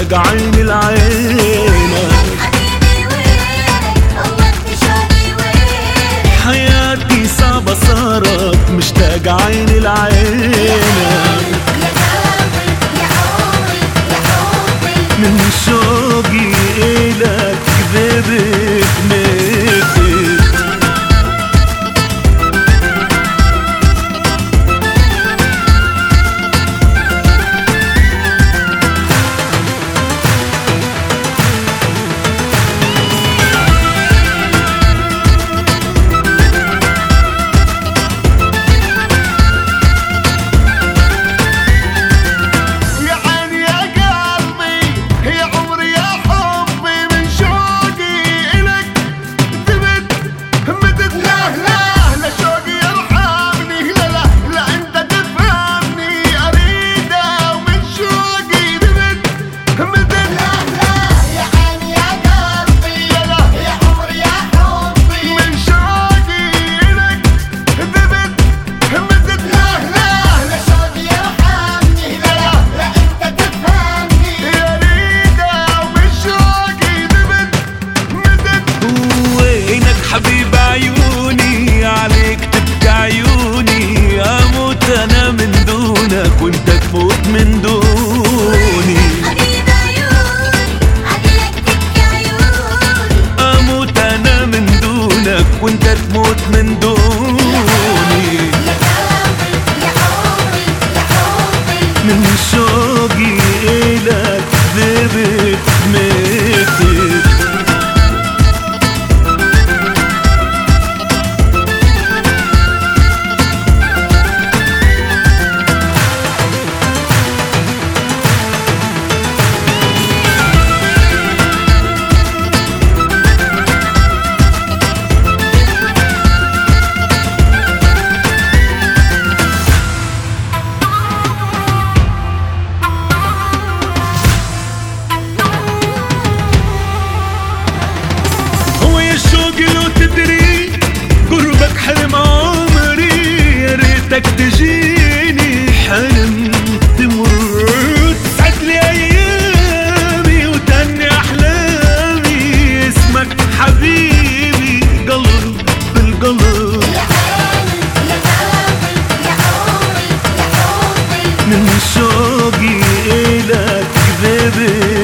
مشتاق عين العينك. حبيبي وينك فوت شوقي وينك، حياتي صعبة صارت مشتاق عين العينك. يا قلبي يا عمري يا حبي، من شوقي إلك كذبت ميتت. حبيب عيوني عليك تبكي عيوني، اموت انا من دونك وانت تموت من دوني. حبيب عيوني عليك تبكي عيوني، اموت انا من دونك وانت تموت من دوني. يا قلبي يا عمري يا حبي، من شوقي إلك ذبت ميتت. قربك حلم عمري، يا ريتك تجيني حلم تمر، تسعد لي ايامي وتهني احلامي. اسمك حبيبي قلب بالقلب، يا عيني يا قلبي يا عمري يا حبي، من شوقي إلك ذبت